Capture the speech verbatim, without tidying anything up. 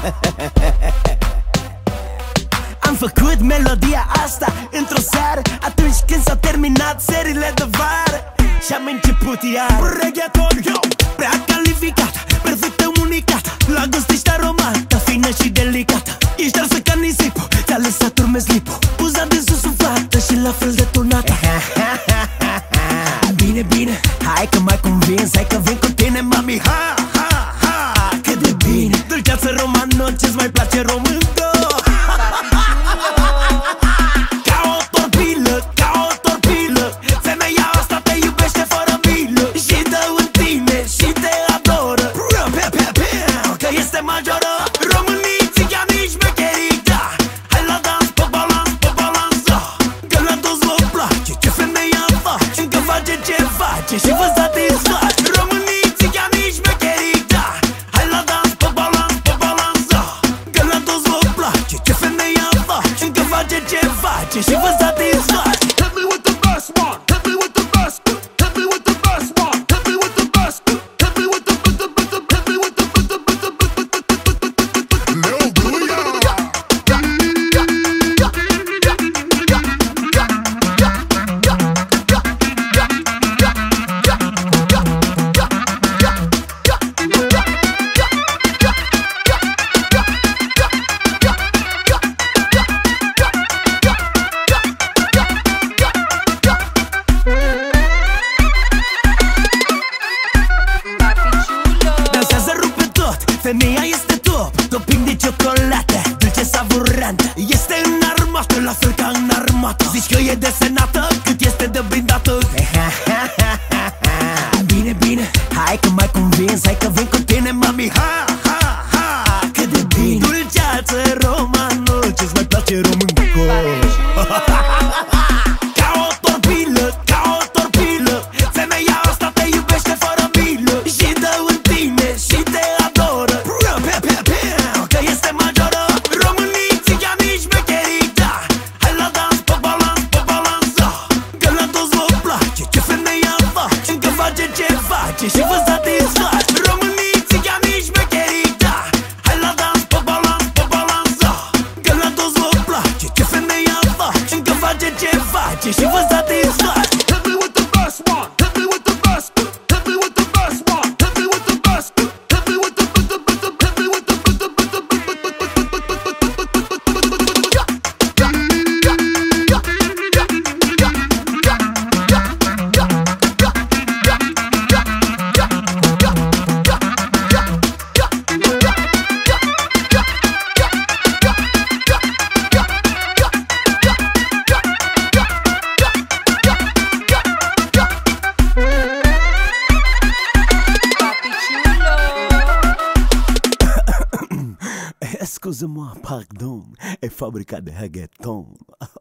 Am făcut melodia asta într-o seară, atunci când s-au terminat seriile de vară. Și-am început iar reggaeton, yo, prea calificată, perfectă, unicată, la gust ești aromată, fină și delicată. Ești arsă ca nisipul, ți-a lăsat urme slipul, buza de susuflată și la fel de turnată. Bine, bine, hai că m-ai convins, hai că vin cu tine, mami. Ha, ha, ha, cât de bine. Dulceață romano, ce-ți mai place româncă? Ca o torpilă, ca o torpilă, femeia asta te iubește fără milă și dă în tine și te adoră, că este majoră. Românii, țiganii, șmecherii, da, hai la dans, pe balans, pe balans, da, că la toți vă place ce femeia face, încă face ce face și vă satisface. Românii, țiganii, șmecherii, da, hai la dans, pe balans, pe balans, da, că la toți vă place ce femeia face, încă face ce face și vă satisface. Hit me with the best one, hit me with the best, hit me with the best one, hit me with the best, hit me with the with the with the hit me with the with the with the with the Lil Booyah. Dansează, rupe tot, femeia este top, topping de ciocolată, dulce savurantă. Este înarmată, la fel ca în armată. Zici că e desenată, cât este de blindată. Bine, bine, hai că m-ai convins, hai că vin cu tine, mami. Ha, ha, ha, cât de bine. Dulceață romano, ce-ți mai place româncă? Ca o torpilă, ca o torpilă, femeia asta te iubește fără milă și dă în tine și te adoră, că este majoră. Românii, țiganii, șmecherii, da, hai la dans, pe balans, pe balans, da, că la toți vă place ce femeia face, încă face ce face și vă satisface. Românii, țiganii, șmecherii, da, hai la dans, pe balans, pe balans, da, că la toți vă place ce femeia face, încă face ce face și vă satisface. Hit me with the best one, hit me with the best, hit me with the best one, hit me with the best, hit me with the with the with the hit me with the with the with the Excusez-moi, pardon, è fabbrica de reggaeton.